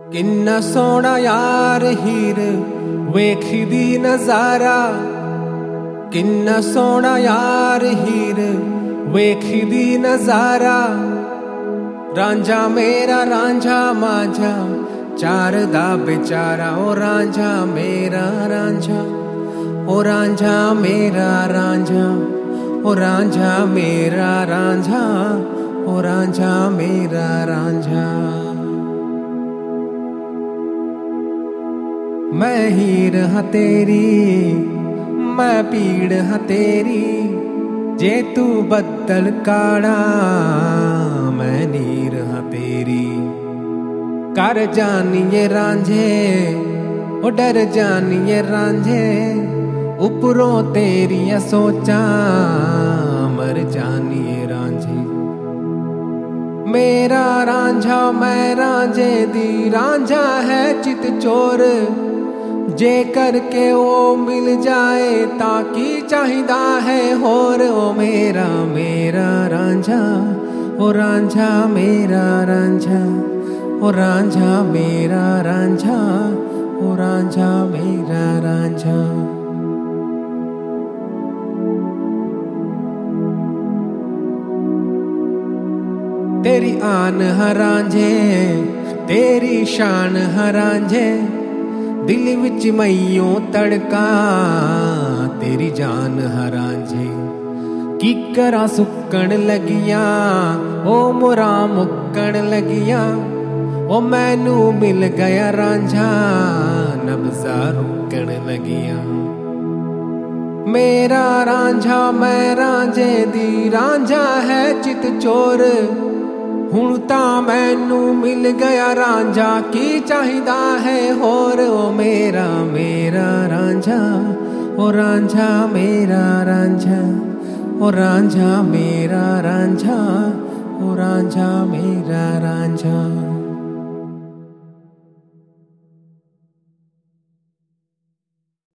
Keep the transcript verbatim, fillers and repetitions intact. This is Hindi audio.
किन्ना सोना यार हीर वेखदी नजारा, किन्ना सोना यार हीर वेखदी नजारा। रांझा मेरा रांझा माझा चार दा बेचारा, ओ रांझा मेरा रांझा, ओ रांझा मेरा रांझा, ओ रांझा मेरा रांझा, ओ रांझा मेरा रांझा। मैं हीर हाँ तेरी, मैं पीड़ हाँ तेरी, जे तू बदल काड़ा मैं नीर हाँ तेरी। कर जानिए रांझे ओ डर जानिए रांझे, उपरों तेरिया सोचा मर जानिए रांझे। मेरा रांझा मैं रांझे दी, रांझा है चित चोर, जे करके वो मिल जाए ताकि चाहिदा है होर। ओ मेरा मेरा रांझा, ओ रांझा मेरा रांझा, ओ रांझा मेरा रांझा, ओ रांझा मेरा रांझा। तेरी आन है रांझे, तेरी शान है रांझे, दिल विच मैयों तड़का तेरी जान है रांझे। की करा सुक्कण लगिया ओ मोरा मुक्कण लगिया, ओ मैनू मिल गया रांझा नब्ज़ा रुकण लगिया। मेरा रांझा मैं रांझे दी, रांझा है चित चोर, हुण तां मैनू मिल गया रांझा की चाहिदा है होर। ओ मेरा मेरा रांझा, ओ रांझा मेरा रांझा, ओ रांझा मेरा रांझा, ओ रांझा मेरा रांझा।